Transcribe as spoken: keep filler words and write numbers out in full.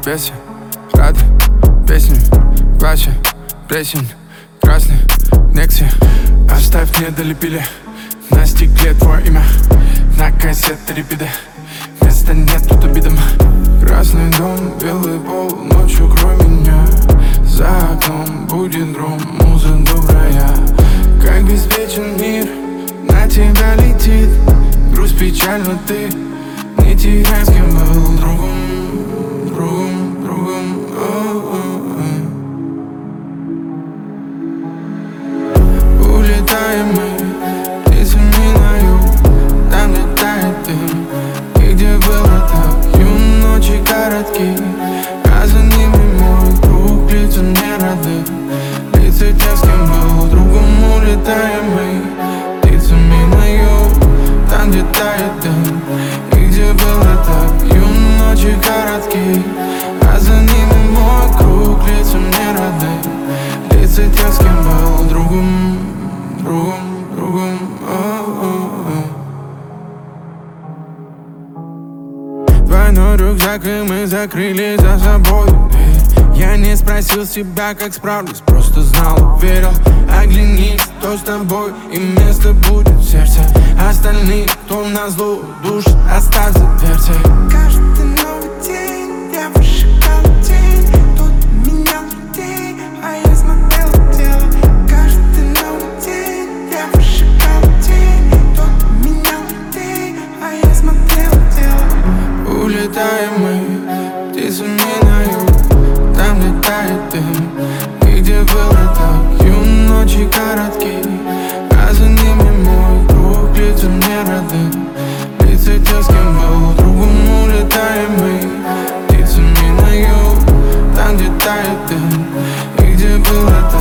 весе, рады песни, плача, плесень, красный, Некси. Оставь, мне долепили на стекле твое имя, на кассеты репиды, места нет тут обидам. Красный дом, белый пол, ночью крой меня. За окном будет гром, муза добрая. Как беспечен мир, на тебя летит грусть, печально ты. Не теряй, с кем был другом, другом, другом. О-о-о. Улетаем мы птицами на юг, там летает дым. И где было так, юн ночи короткие, а за ними мой круг, лица мне родных, лица тех, с кем был другом. Улетаем мы птицами на юг, там где тает дым. И где было так, юн ночи короткие, а за ними мой круг, лица мне родных, лица тех, с кем был другом, другом, другом. О-о-о. Двойной рюкзак, и мы закрыли за собой дверь. Я не спросил себя, как справлюсь, просто знал, верил. Оглянись, кто с тобой, и место будет в сердце. Остальные, кто назло душит, оставь за дверцей. Каждый новый день я вышагал тень. Тут менял людей, а я смотрел в тело. Каждый новый день я вышагал тень. Тут менял людей, а я смотрел в тело. Улетаем мы птицами на юг, там летает дым. И где было так, юн ночи короткие, а за ними мой круг, лица мне родных, лица тех, с кем был другом. Улетаем мы птицами на юг, там где тает дым. И где было так,